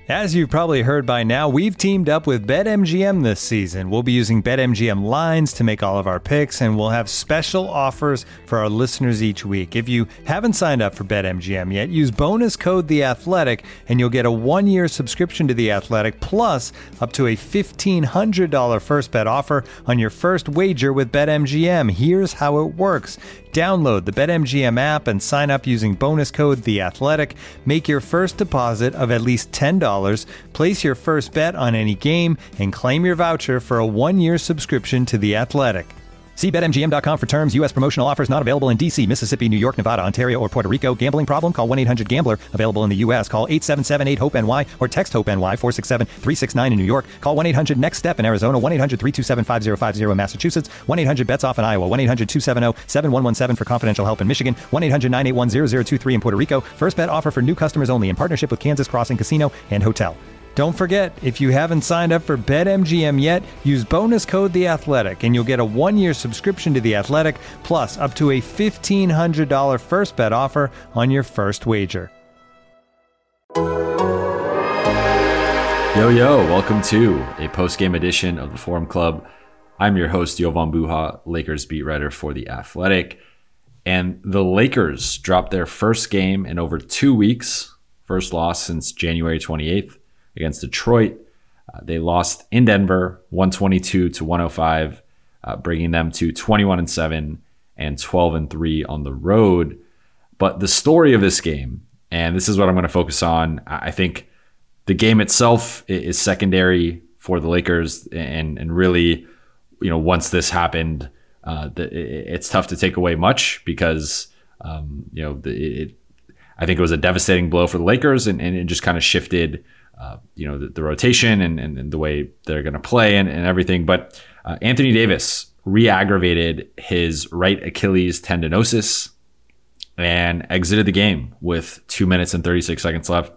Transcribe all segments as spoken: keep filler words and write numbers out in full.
As you've probably heard by now, we've teamed up with BetMGM this season. We'll be using BetMGM lines to make all of our picks, and we'll have special offers for our listeners each week. If you haven't signed up for BetMGM yet, use bonus code The Athletic, and you'll get a one-year subscription to The Athletic, plus up to a fifteen hundred dollars first bet offer on your first wager with BetMGM. Here's how it works. Download the BetMGM app and sign up using bonus code The Athletic. Make your first deposit of at least ten dollars. Place your first bet on any game and claim your voucher for a one-year subscription to The Athletic. See Bet M G M dot com for terms. U S promotional offers not available in D C, Mississippi, New York, Nevada, Ontario, or Puerto Rico. Gambling problem? Call one eight hundred gambler. Available in the U S. Call eight seven seven eight hope N Y or text HOPE-NY four six seven three six nine in New York. Call one eight hundred next step in Arizona. one eight hundred three two seven five zero five zero in Massachusetts. one eight hundred bets off in Iowa. one eight hundred two seven zero seven one one seven for confidential help in Michigan. one eight hundred nine eight one zero zero two three in Puerto Rico. First bet offer for new customers only in partnership with Kansas Crossing Casino and Hotel. Don't forget, if you haven't signed up for BetMGM yet, use bonus code The Athletic, and you'll get a one-year subscription to The Athletic, plus up to a fifteen hundred dollars first bet offer on your first wager. Yo, yo, welcome to a post-game edition of the Forum Club. I'm your host, Jovan Buha, Lakers beat writer for The Athletic. And the Lakers dropped their first game in over two weeks, first loss since January twenty-eighth. Against Detroit. Uh, they lost in Denver, one twenty-two to one oh five, uh, bringing them to twenty-one and seven and twelve and three on the road. But the story of this game, and this is what I'm going to focus on, I think the game itself is secondary for the Lakers, and and really, you know, once this happened, uh, the, it's tough to take away much because, um, you know, the, it, I think it was a devastating blow for the Lakers, and, and it just kind of shifted Uh, you know, the, the rotation and, and, and the way they're going to play and, and everything. But uh, Anthony Davis re-aggravated his right Achilles tendinosis and exited the game with two minutes and thirty-six seconds left.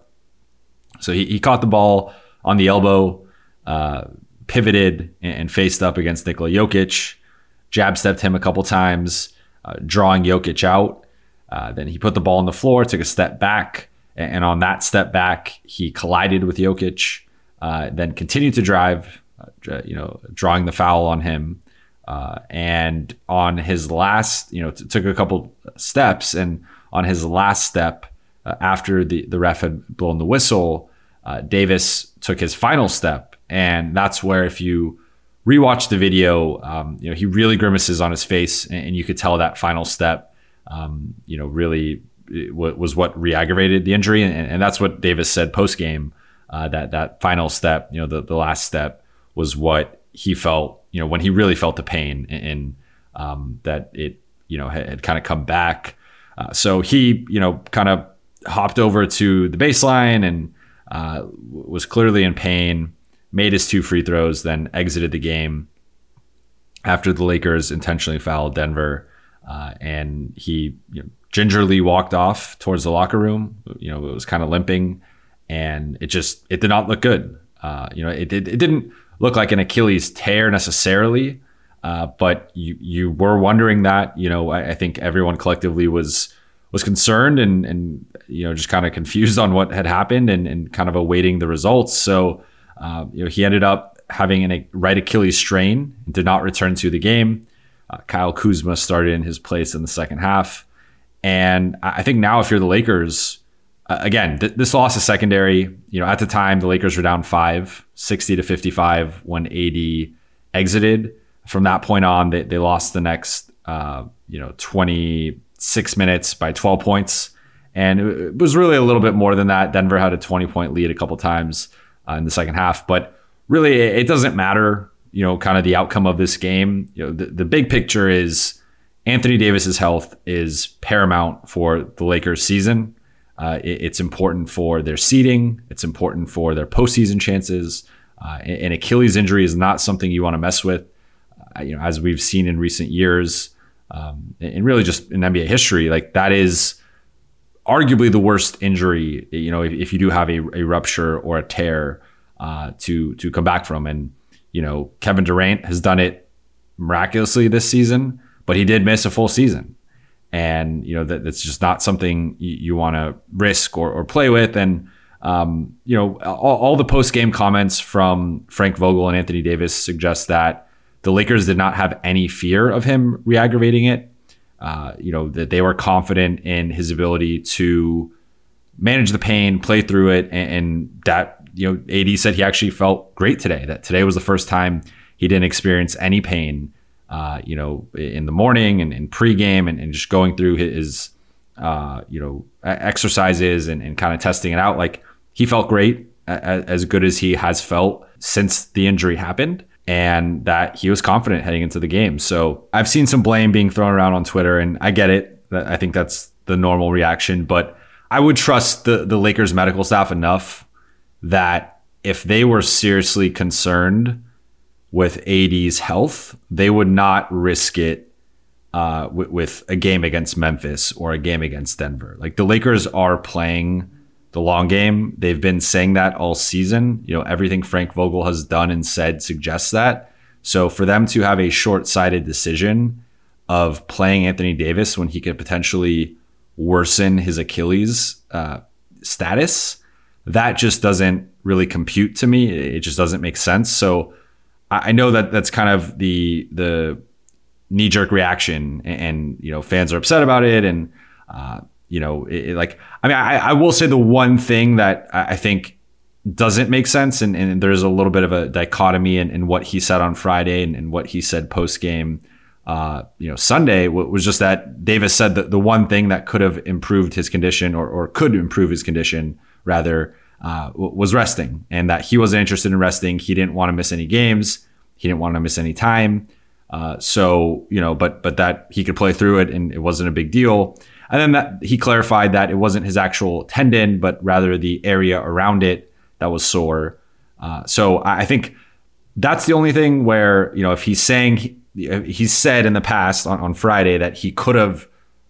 So he, he caught the ball on the elbow, uh, pivoted and, and faced up against Nikola Jokic, jab stepped him a couple times, uh, drawing Jokic out. Uh, then he put the ball on the floor, took a step back, and on that step back, he collided with Jokic, uh, then continued to drive, uh, you know, drawing the foul on him. Uh, and on his last, you know, t- took a couple steps. And on his last step, uh, after the, the ref had blown the whistle, uh, Davis took his final step. And that's where, if you rewatch the video, um, you know, he really grimaces on his face, and, and you could tell that final step, um, you know, really was what re-aggravated the injury. And, and that's what Davis said post-game, uh, that that final step, you know, the, the last step was what he felt, you know, when he really felt the pain, and, and um, that it, you know, had, had kind of come back. Uh, so he, you know, kind of hopped over to the baseline and uh, was clearly in pain, made his two free throws, then exited the game after the Lakers intentionally fouled Denver. Uh, and he, you know, gingerly walked off towards the locker room. You know, it was kind of limping, and it just, it did not look good. Uh, you know, it did, it didn't look like an Achilles tear necessarily, uh, but you you were wondering that. You know, I, I think everyone collectively was was concerned and and you know, just kind of confused on what had happened, and, and kind of awaiting the results. So uh, you know, he ended up having a right Achilles strain and did not return to the game. Uh, Kyle Kuzma started in his place in the second half. And I think now, if you're the Lakers, uh, again, th- this loss is secondary. You know, at the time, the Lakers were down five, sixty to fifty-five when A D exited. From that point on, they, they lost the next, uh, you know, twenty-six minutes by twelve points. And it was really a little bit more than that. Denver had a twenty-point lead a couple times uh, in the second half. But really, it doesn't matter, you know, kind of the outcome of this game. You know, the, the big picture is Anthony Davis's health is paramount for the Lakers season. Uh, it, it's important for their seeding. It's important for their postseason chances. Uh, an Achilles injury is not something you want to mess with. Uh, you know, as we've seen in recent years, um, and really just in N B A history, like that is arguably the worst injury. You know, if, if you do have a, a rupture or a tear uh, to to come back from, and you know, Kevin Durant has done it miraculously this season, but he did miss a full season. And, you know, that that's just not something you, you want to risk or, or play with. And, Um, you know, all, all the post-game comments from Frank Vogel and Anthony Davis suggest that the Lakers did not have any fear of him re-aggravating it. Uh, you know, that they were confident in his ability to manage the pain, play through it, and, and that, you know, A D said he actually felt great today, that today was the first time he didn't experience any pain, uh, you know, in the morning and in pregame and, and just going through his, uh, you know, exercises and, and kind of testing it out. Like, he felt great, as good as he has felt since the injury happened, and that he was confident heading into the game. So I've seen some blame being thrown around on Twitter, and I get it. I think that's the normal reaction, but I would trust the, the Lakers medical staff enough that if they were seriously concerned with A D's health, they would not risk it uh, with, with a game against Memphis or a game against Denver. Like, the Lakers are playing the long game. They've been saying that all season. You know, everything Frank Vogel has done and said suggests that. So for them to have a short-sighted decision of playing Anthony Davis when he could potentially worsen his Achilles uh, status, that just doesn't really compute to me. It just doesn't make sense. So I know that that's kind of the the knee-jerk reaction, and, and you know, fans are upset about it, and uh, you know, it, it, like, I mean, I, I will say the one thing that I think doesn't make sense, and, and there's a little bit of a dichotomy in, in what he said on Friday and, and what he said post-game, uh, you know, Sunday, was just that Davis said that the one thing that could have improved his condition, or, or could improve his condition, rather, uh, was resting, and that he wasn't interested in resting. He didn't want to miss any games. He didn't want to miss any time. Uh, so, you know, but but that he could play through it, and it wasn't a big deal. And then that he clarified that it wasn't his actual tendon, but rather the area around it that was sore. Uh, so I think that's the only thing where, you know, if he's saying, he, he said in the past on, on Friday that he could have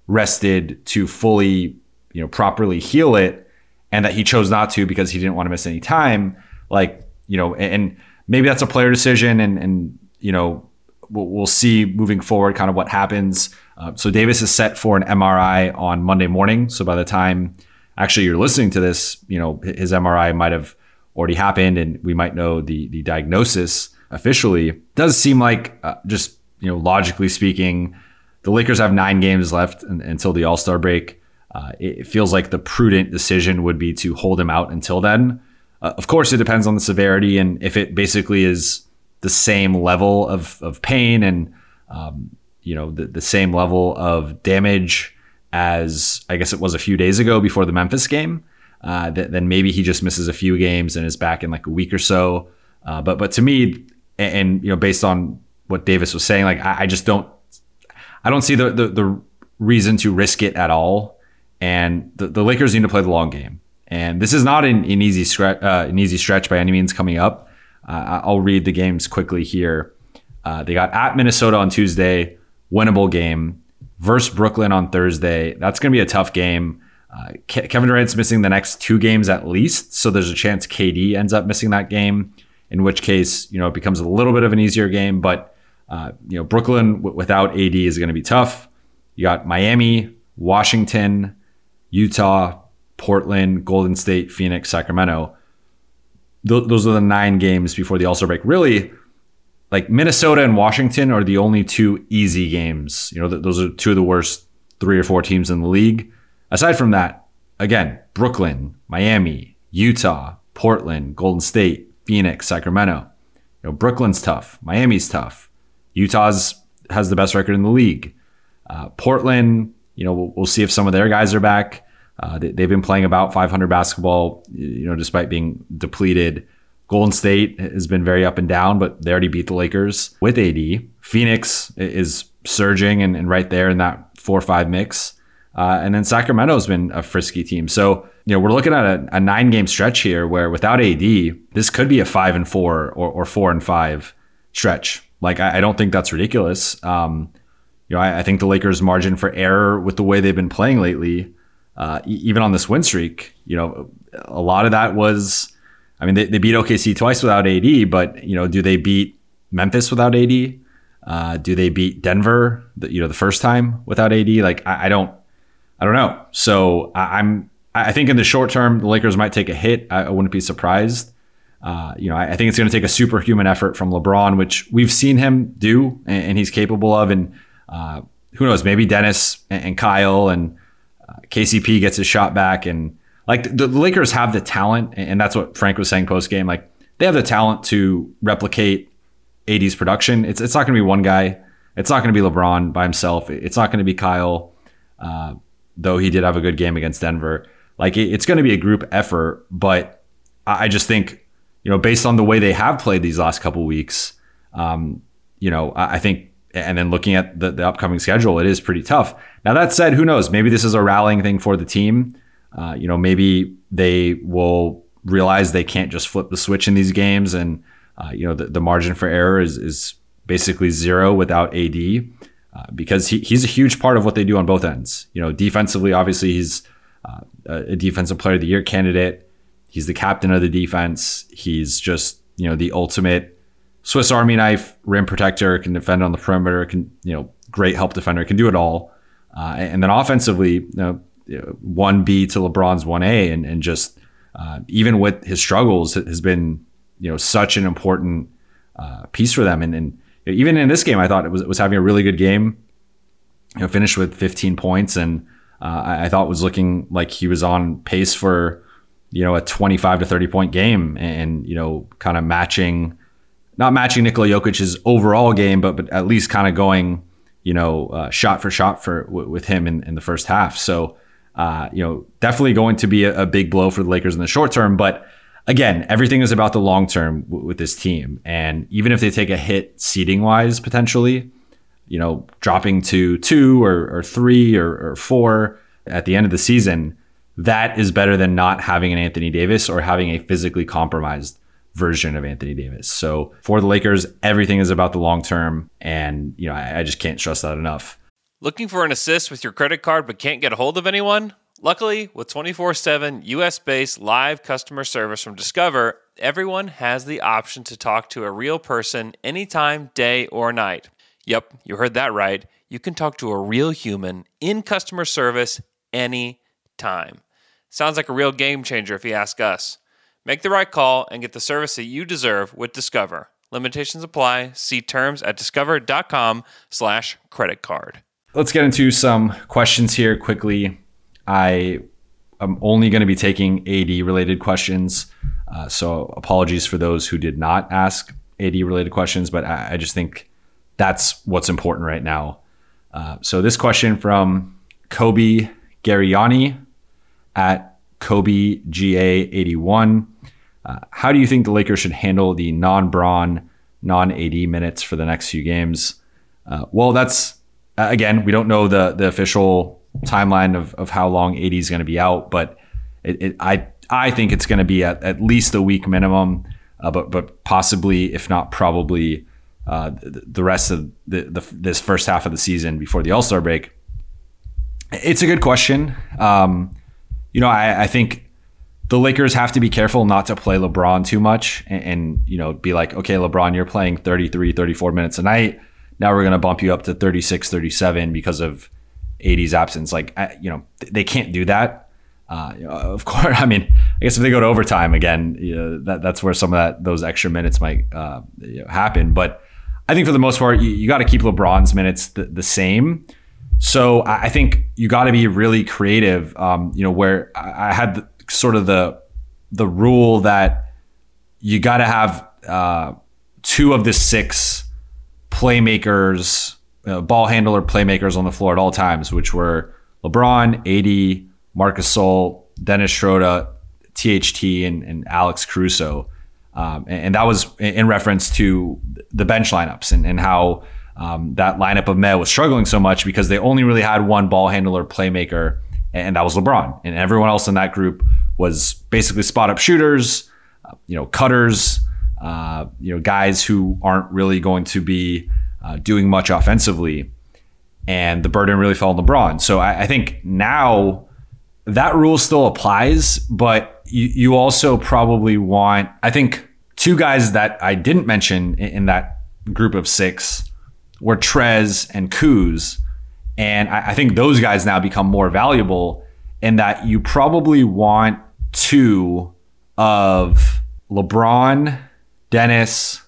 rested to fully, you know, properly heal it, and that he chose not to because he didn't want to miss any time. Like, you know, and, and maybe that's a player decision, and, and you know, we'll, we'll see moving forward kind of what happens. Uh, so Davis is set for an M R I on Monday morning. So by the time actually you're listening to this, you know, his M R I might have already happened, and we might know the the diagnosis officially. It does seem like, uh, just, you know, logically speaking, the Lakers have nine games left in, until the All-Star break. Uh, it, it feels like the prudent decision would be to hold him out until then. Uh, of course, it depends on the severity, and if it basically is the same level of of pain and um, you know, the, the same level of damage as I guess it was a few days ago before the Memphis game, uh, th- then maybe he just misses a few games and is back in like a week or so. Uh, but but to me, and, and you know, based on what Davis was saying, like I, I just don't, I don't see the, the the reason to risk it at all. And the, the Lakers need to play the long game. And this is not an, an easy stretch, uh, an easy stretch by any means coming up. Uh, I'll read the games quickly here. Uh, they got at Minnesota on Tuesday, winnable game, versus Brooklyn on Thursday. That's going to be a tough game. Uh, Ke- Kevin Durant's missing the next two games at least, so there's a chance K D ends up missing that game, in which case, you know, it becomes a little bit of an easier game. But, uh, you know, Brooklyn w- without A D is going to be tough. You got Miami, Washington, Utah, Portland, Golden State, Phoenix, Sacramento. Th- those are the nine games before the All-Star break. Really, like Minnesota and Washington are the only two easy games. You know, th- those are two of the worst three or four teams in the league. Aside from that, again, Brooklyn, Miami, Utah, Portland, Golden State, Phoenix, Sacramento. You know, Brooklyn's tough. Miami's tough. Utah's has the best record in the league. Uh, Portland, you know, we'll, we'll see if some of their guys are back. Uh, they, they've been playing about five hundred basketball, you know, despite being depleted. Golden State has been very up and down, but they already beat the Lakers with A D. Phoenix is surging and, and right there in that four or five mix. Uh, and then Sacramento's been a frisky team. So, you know, we're looking at a, a nine game stretch here where without A D, this could be a five and four or, or four and five stretch. Like, I, I don't think that's ridiculous. Um, you know, I, I think the Lakers' margin for error with the way they've been playing lately, uh, e- even on this win streak, you know, a lot of that was, I mean, they, they beat O K C twice without A D, but, you know, do they beat Memphis without A D? Uh, do they beat Denver, the, you know, the first time without A D? Like, I, I don't, I don't know. So I, I'm, I think in the short term, the Lakers might take a hit. I, I wouldn't be surprised. Uh, you know, I, I think it's going to take a superhuman effort from LeBron, which we've seen him do, and, and he's capable of. And uh, who knows, maybe Dennis and, and Kyle and uh, K C P gets his shot back. And like the, the Lakers have the talent, and that's what Frank was saying post game. Like they have the talent to replicate A D's production. It's it's not going to be one guy. It's not going to be LeBron by himself. It's not going to be Kyle, uh, though he did have a good game against Denver. Like it, it's going to be a group effort, but I just think, you know, based on the way they have played these last couple weeks, um, you know, I, I think, and then looking at the, the upcoming schedule, it is pretty tough. Now that said, who knows? Maybe this is a rallying thing for the team. Uh, you know, maybe they will realize they can't just flip the switch in these games, and uh, you know, the, the margin for error is is basically zero without A D, uh, because he, he's a huge part of what they do on both ends. You know, defensively, obviously he's uh, a defensive player of the year candidate. He's the captain of the defense. He's just, you know, the ultimate Swiss Army knife, rim protector, can defend on the perimeter, can, you know, great help defender, can do it all. Uh, and then offensively, you know, one B to LeBron's one A, and, and just uh, even with his struggles, has been, you know, such an important uh, piece for them. And, and even in this game, I thought it was, it was having a really good game. You know, finished with fifteen points, and uh, I, I thought was looking like he was on pace for, you know, a twenty-five to thirty point game, and, you know, kind of matching, not matching Nikola Jokic's overall game, but but at least kind of going, you know, uh, shot for shot for w- with him in, in the first half. So, uh, you know, definitely going to be a, a big blow for the Lakers in the short term. But again, everything is about the long term w- with this team. And even if they take a hit seeding wise, potentially, you know, dropping to two or, or three or, or four at the end of the season, that is better than not having an Anthony Davis or having a physically compromised version of Anthony Davis. So for the Lakers, everything is about the long term. And, you know, I, I just can't stress that enough. Looking for an assist with your credit card but can't get a hold of anyone? Luckily, with twenty-four seven U S-based live customer service from Discover, everyone has the option to talk to a real person anytime, day or night. Yep, you heard that right. You can talk to a real human in customer service anytime. Sounds like a real game changer if you ask us. Make the right call and get the service that you deserve with Discover. Limitations apply. See terms at discover.com slash credit card. Let's get into some questions here quickly. I am only going to be taking A D related questions. Uh, so apologies for those who did not ask A D related questions, but I, I just think that's what's important right now. Uh, so this question from Kobe Gariani at Kobe G A eighty-one. Uh, how do you think the Lakers should handle the non-Bron, non-A D minutes for the next few games? Uh, well, that's, uh, again, we don't know the the official timeline of, of how long A D is going to be out, but it, it, I I think it's going to be at, at least a week minimum, uh, but but possibly, if not probably, uh, the, the rest of the, the this first half of the season before the All-Star break. It's a good question. Um, you know, I, I think the Lakers have to be careful not to play LeBron too much and, and, you know, be like, okay, LeBron, you're playing thirty-three, thirty-four minutes a night. Now we're going to bump you up to thirty-six, thirty-seven because of A D's absence. Like, you know, they can't do that. Uh, you know, of course, I mean, I guess if they go to overtime again, you know, that, that's where some of that those extra minutes might uh, you know, happen. But I think for the most part, you, you got to keep LeBron's minutes the, the same. So I think you got to be really creative. Um, you know, where I had the, sort of the the rule that you got to have uh, two of the six playmakers, uh, ball handler playmakers on the floor at all times, which were LeBron, A D, Marc Gasol, Dennis Schroeder, T H T, and, and Alex Caruso. Um, and, and that was in reference to the bench lineups and, and how um, that lineup of Meh was struggling so much because they only really had one ball handler playmaker, and that was LeBron. And everyone else in that group was basically spot up shooters, uh, you know, cutters, uh, you know, guys who aren't really going to be uh, doing much offensively. And the burden really fell on LeBron. So I, I think now that rule still applies, but you, you also probably want, I think two guys that I didn't mention in, in that group of six were Trez and Kuz. And I, I think those guys now become more valuable. in that you probably want two of LeBron, Dennis,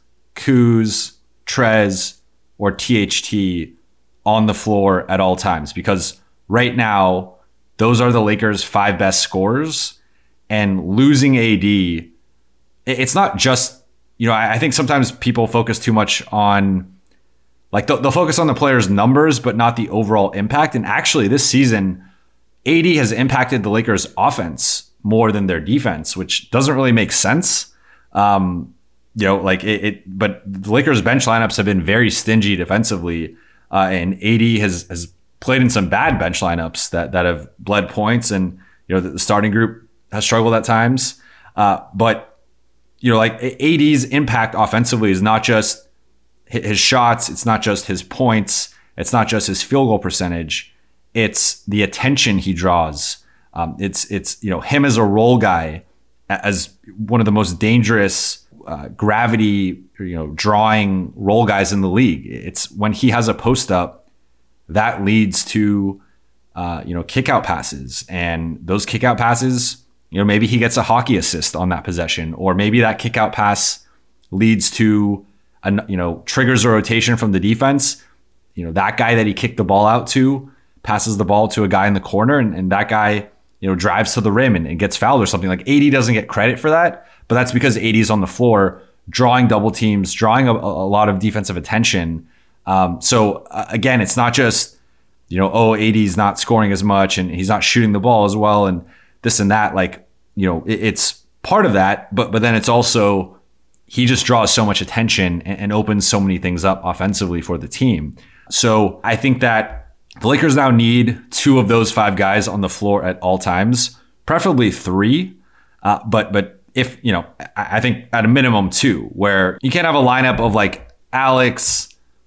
Kuz, Trez, or T H T on the floor at all times, because right now those are the Lakers' five best scorers, and losing A D, it's not just, you know, I think sometimes people focus too much on, like they'll, they'll focus on the players' numbers, but not the overall impact. And actually this season, A D has impacted the Lakers' offense more than their defense, which doesn't really make sense. Um, you know, like it, it, but the Lakers' bench lineups have been very stingy defensively, uh, and A D has has played in some bad bench lineups that that have bled points, and you know the, the starting group has struggled at times. Uh, but you know, like A D's impact offensively is not just his shots, it's not just his points, it's not just his field goal percentage, it's the attention he draws. Um, it's it's you know him as a role guy, as one of the most dangerous uh, gravity you know drawing role guys in the league. It's when he has a post up that leads to uh, you know kick out passes, and those kick out passes, you know maybe he gets a hockey assist on that possession, or maybe that kick out pass leads to a, you know triggers a rotation from the defense. You know that guy that he kicked the ball out to passes the ball to a guy in the corner, and, and that guy you know, drives to the rim and, and gets fouled or something. Like A D doesn't get credit for that, but that's because A D is on the floor drawing double teams, drawing a, a lot of defensive attention. Um, so uh, again, it's not just, you know, oh, A D's not scoring as much and he's not shooting the ball as well and this and that. Like, you know, it, it's part of that, but but then it's also he just draws so much attention and, and opens so many things up offensively for the team. So I think that the Lakers now need two of those five guys on the floor at all times, preferably three. Uh, but but if, you know, I, I think at a minimum two, where you can't have a lineup of like Alex,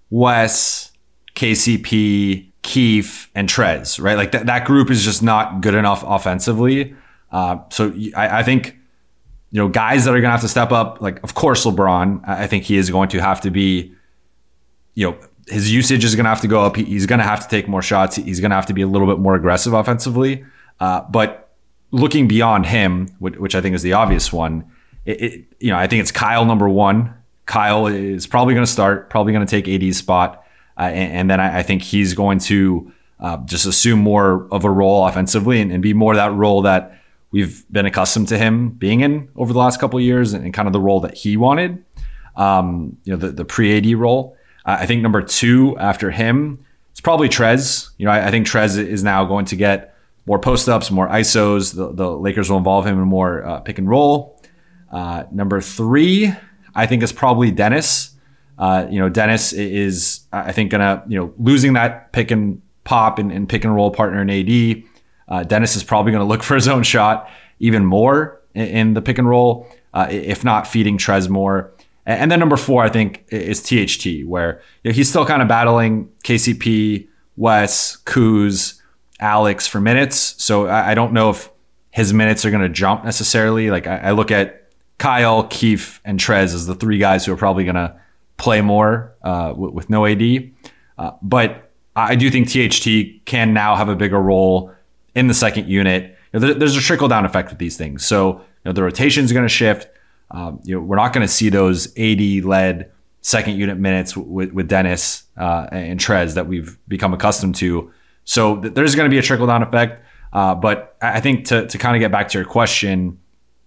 Wes, K C P, Keith, and Trez, right? Like that, that group is just not good enough offensively. Uh, so I, I think, you know, guys that are going to have to step up, like, of course, LeBron, I think he is going to have to be, you know, his usage is going to have to go up. He's going to have to take more shots. He's going to have to be a little bit more aggressive offensively. Uh, but looking beyond him, which I think is the obvious one, it, it, you know, I think it's Kyle number one. Kyle is probably going to start, probably going to take A D's spot. Uh, and, and then I, I think he's going to uh, just assume more of a role offensively and, and be more that role that we've been accustomed to him being in over the last couple of years, and, and kind of the role that he wanted, um, you know, the, the pre-A D role. I think number two after him, it's probably Trez. You know, I, I think Trez is now going to get more post-ups, more I S Os. The, the Lakers will involve him in more uh, pick and roll. Uh, number three, I think is probably Dennis. Uh, you know, Dennis is, I think, gonna, you know, losing that pick and pop and, and pick and roll partner in A D. Uh, Dennis is probably going to look for his own shot even more in, in the pick and roll, uh, if not feeding Trez more. And then number four, I think, is T H T, where you know, he's still kind of battling K C P, Wes, Kuz, Alex for minutes. So I don't know if his minutes are going to jump necessarily. Like I look at Kyle, Keith, and Trez as the three guys who are probably going to play more uh, with no A D. Uh, but I do think T H T can now have a bigger role in the second unit. You know, there's a trickle down effect with these things. So you know, the rotations are going to shift. Um, you know, we're not going to see those A D-led second unit minutes with, with Dennis uh, and Trez that we've become accustomed to. So th- there's going to be a trickle-down effect. Uh, but I think to, to kind of get back to your question,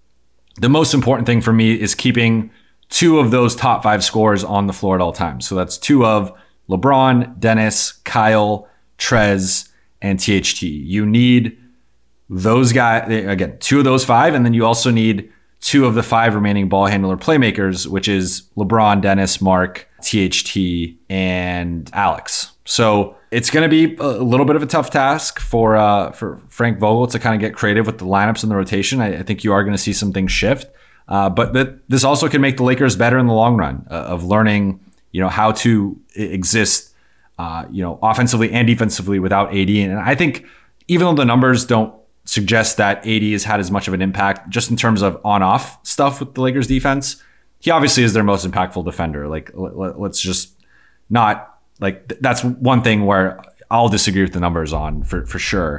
the most important thing for me is keeping two of those top five scorers on the floor at all times. So that's two of LeBron, Dennis, Kyle, Trez, and T H T. You need those guys, again, two of those five, and then you also need two of the five remaining ball handler playmakers, which is LeBron, Dennis, Mark, T H T, and Alex. So it's going to be a little bit of a tough task for uh, for Frank Vogel to kind of get creative with the lineups and the rotation. I, I think you are going to see some things shift, uh, but th- this also can make the Lakers better in the long run uh, of learning, you know, how to exist, uh, you know, offensively and defensively without A D. And I think even though the numbers don't suggest that A D has had as much of an impact just in terms of on-off stuff with the Lakers defense, he obviously is their most impactful defender. Like, let's just not, like, that's one thing where I'll disagree with the numbers on for, for sure.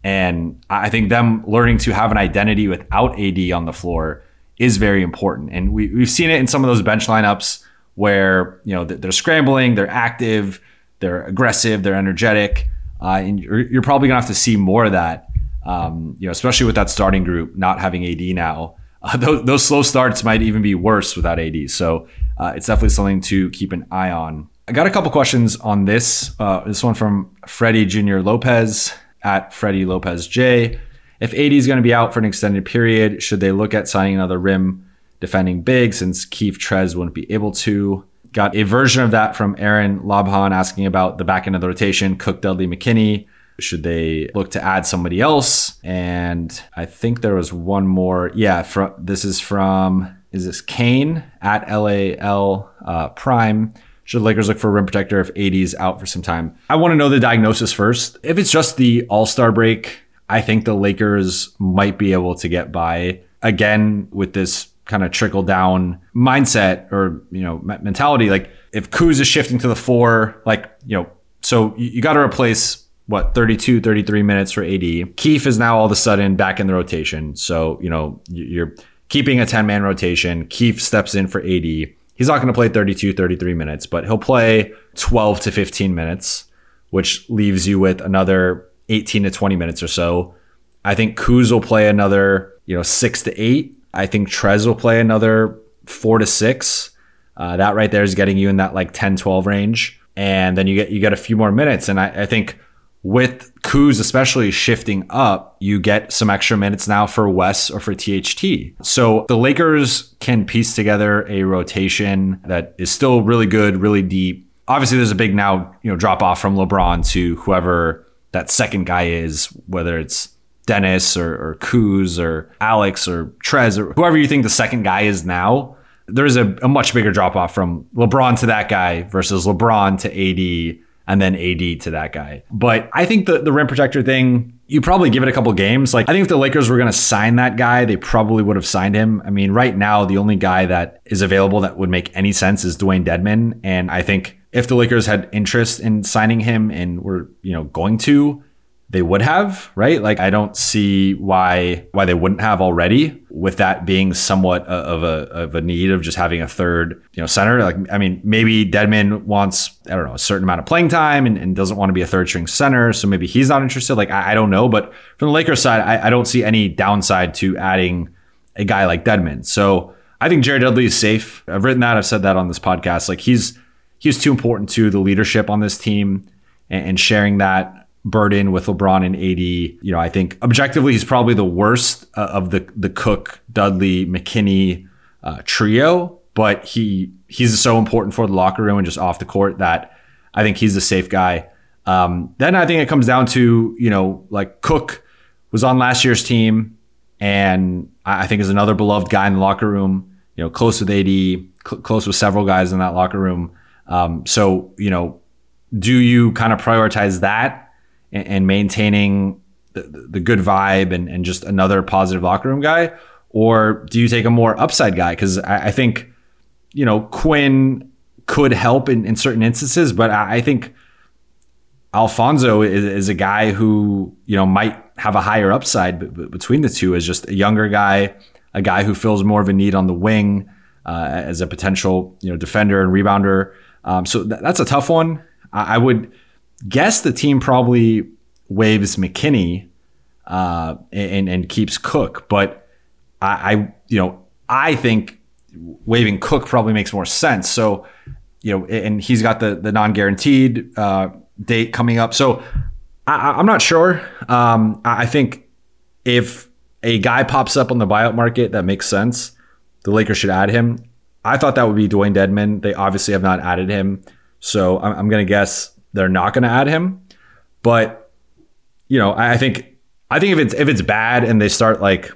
And I think them learning to have an identity without A D on the floor is very important. And we, we've seen it in some of those bench lineups where, you know, they're scrambling, they're active, they're aggressive, they're energetic. Uh, and you're, you're probably going to have to see more of that, um, you know, especially with that starting group not having A D now. Uh, those, those slow starts might even be worse without A D. So uh, it's definitely something to keep an eye on. I got a couple questions on this. Uh, this one from Freddie Junior Lopez at Freddie Lopez J. If A D is going to be out for an extended period, should they look at signing another rim defending big since Keith Trez wouldn't be able to? Got a version of that from Aaron Lobhan asking about the back end of the rotation, Cook, Dudley, McKinney. Should they look to add somebody else? And I think there was one more. Yeah, from, this is from, is this Kane at L A L uh, Prime. Should Lakers look for a rim protector if A D is out for some time? I want to know the diagnosis first. If it's just the All-Star break, I think the Lakers might be able to get by again with this kind of trickle down mindset or, you know, mentality. Like if Kuz is shifting to the four, like, you know, so you, you got to replace what, thirty-two, thirty-three minutes for A D. Keith is now all of a sudden back in the rotation. So, you know, you're keeping a ten man rotation. Keith steps in for A D. He's not going to play thirty-two, thirty-three minutes, but he'll play twelve to fifteen minutes, which leaves you with another eighteen to twenty minutes or so. I think Kuz will play another, you know, six to eight. I think Trez will play another four to six. Uh, that right there is getting you in that like ten, twelve range. And then you get you get a few more minutes. And I, I think with Kuz especially shifting up, you get some extra minutes now for Wes or for T H T. So the Lakers can piece together a rotation that is still really good, really deep. Obviously, there's a big now, you know, drop off from LeBron to whoever that second guy is, whether it's Dennis or, or Kuz or Alex or Trez or whoever you think the second guy is now. There's a, a much bigger drop off from LeBron to that guy versus LeBron to A D and then A D to that guy. But I think the, the rim protector thing, you probably give it a couple games. Like I think if the Lakers were going to sign that guy, they probably would have signed him. I mean, right now, the only guy that is available that would make any sense is Dwayne Dedmon. And I think if the Lakers had interest in signing him and were, you know, going to, they would have, right? Like I don't see why why they wouldn't have already, with that being somewhat of a of a need of just having a third, you know, center. Like I mean, maybe Dedmon wants, I don't know, a certain amount of playing time and, and doesn't want to be a third string center, so maybe he's not interested. Like I, I don't know, but from the Lakers side, I, I don't see any downside to adding a guy like Dedmon. So I think Jared Dudley is safe. I've written that, I've said that on this podcast. Like he's he's too important to the leadership on this team and, and sharing that burden with LeBron and A D. You know, I think objectively he's probably the worst uh, of the the Cook, Dudley, McKinney uh, trio, but he he's so important for the locker room and just off the court that I think he's the safe guy. Um, then I think it comes down to, you know, like Cook was on last year's team and I think is another beloved guy in the locker room, you know, close with A D, cl- close with several guys in that locker room. Um, so, you know, do you kind of prioritize that and maintaining the, the good vibe and, and just another positive locker room guy? Or do you take a more upside guy? Because I, I think, you know, Quinn could help in, in certain instances, but I, I think Alfonso is, is a guy who, you know, might have a higher upside b- b- between the two as just a younger guy, a guy who fills more of a need on the wing uh, as a potential, you know, defender and rebounder. Um, so th- that's a tough one. I, I would guess the team probably waives McKinney uh, and and keeps Cook, but I, I you know I think waiving Cook probably makes more sense. So you know, and he's got the the non-guaranteed uh, date coming up. So I, I'm not sure. Um, I think if a guy pops up on the buyout market that makes sense, the Lakers should add him. I thought that would be Dwayne Dedmon. They obviously have not added him, so I'm, I'm going to guess they're not going to add him. But you know, I think I think if it's if it's bad and they start like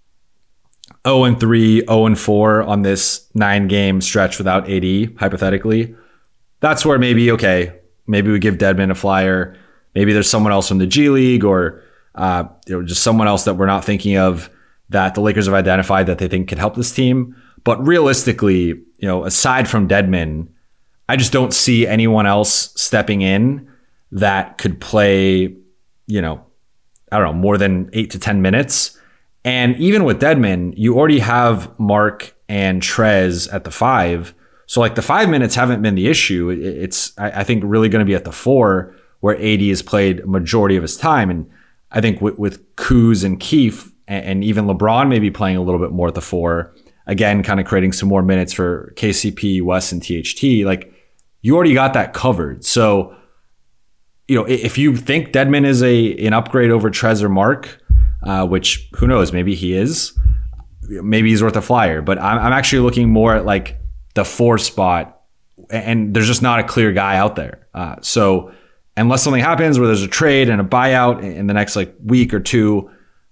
oh and three, oh and four on this nine game stretch without A D, hypothetically, that's where maybe okay, maybe we give Dedmon a flyer. Maybe there's someone else from the G League or uh, you know, just someone else that we're not thinking of that the Lakers have identified that they think could help this team. But realistically, you know, aside from Dedmon, I just don't see anyone else stepping in that could play, you know, I don't know, more than eight to ten minutes. And even with Dedmon, you already have Mark and Trez at the five. So like the five minutes haven't been the issue. It's, I think, really going to be at the four where A D has played a majority of his time. And I think with, with Kuz and Keefe and even LeBron maybe playing a little bit more at the four, again, kind of creating some more minutes for K C P, Wes, and T H T, like you already got that covered. So, you know, if you think Dedmon is a an upgrade over Trez or Mark, uh, which who knows, maybe he is, maybe he's worth a flyer. But I'm, I'm actually looking more at like the four spot, and there's just not a clear guy out there. Uh, so unless something happens where there's a trade and a buyout in the next like week or two,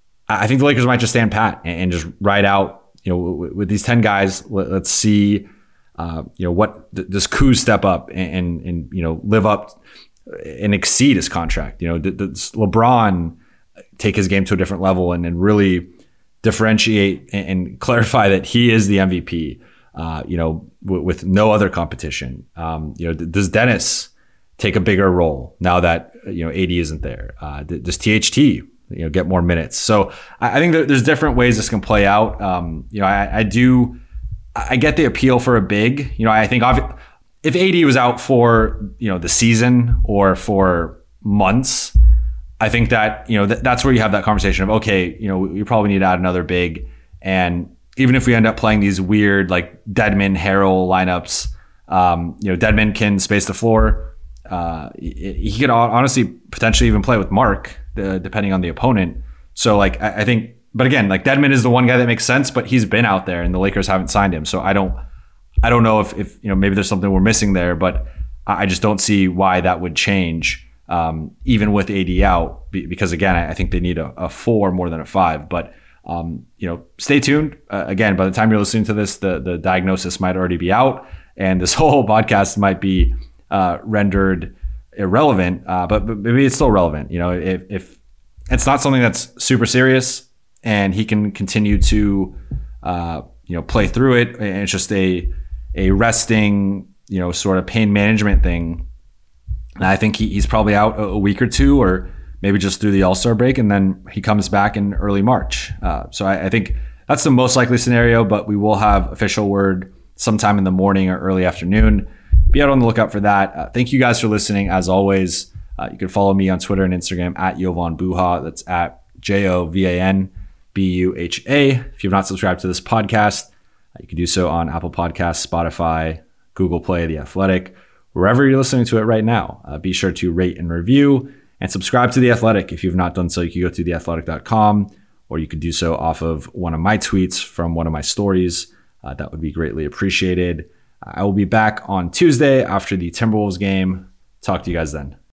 I think the Lakers might just stand pat and just ride out, you know, with these ten guys. Let's see, uh, you know, what does Kuz step up and, and, and, you know, live up and exceed his contract? You know, does LeBron take his game to a different level and, and really differentiate and, and clarify that he is the M V P, uh, you know, w- with no other competition? Um, you know, does Dennis take a bigger role now that, you know, A D isn't there? Uh, does T H T, you know, get more minutes? So I, I think that there's different ways this can play out. Um, you know, I, I do, I get the appeal for a big, you know, I think obvi- if A D was out for, you know, the season or for months, I think that, you know, th- that's where you have that conversation of, okay, you know, we, we probably need to add another big. And even if we end up playing these weird, like Dedmon, Harrell lineups, um, you know, Dedmon can space the floor. Uh, he, he could honestly potentially even play with Mark, the, depending on the opponent. So like, I, I think, but again, like Dedmon is the one guy that makes sense, but he's been out there and the Lakers haven't signed him. So I don't, I don't know if, if, you know, maybe there's something we're missing there, but I just don't see why that would change, um, even with A D out, because again, I think they need a, a four more than a five. But, um, you know, stay tuned. Uh, again, by the time you're listening to this, the, the diagnosis might already be out and this whole podcast might be uh, rendered irrelevant, uh, but, but maybe it's still relevant. You know, if, if it's not something that's super serious and he can continue to, uh, you know, play through it, and it's just a, a resting, you know, sort of pain management thing. And I think he, he's probably out a, a week or two, or maybe just through the All-Star break, and then he comes back in early March. Uh, so I, I think that's the most likely scenario, but we will have official word sometime in the morning or early afternoon. Be out on the lookout for that. Uh, thank you guys for listening. As always, uh, you can follow me on Twitter and Instagram at Jovan Buha. That's at J O V A N B U H A. If you've not subscribed to this podcast, uh, you can do so on Apple Podcasts, Spotify, Google Play, The Athletic, wherever you're listening to it right now. Uh, be sure to rate and review and subscribe to The Athletic. If you've not done so, you can go to the athletic dot com, or you could do so off of one of my tweets from one of my stories. Uh, that would be greatly appreciated. I will be back on Tuesday after the Timberwolves game. Talk to you guys then.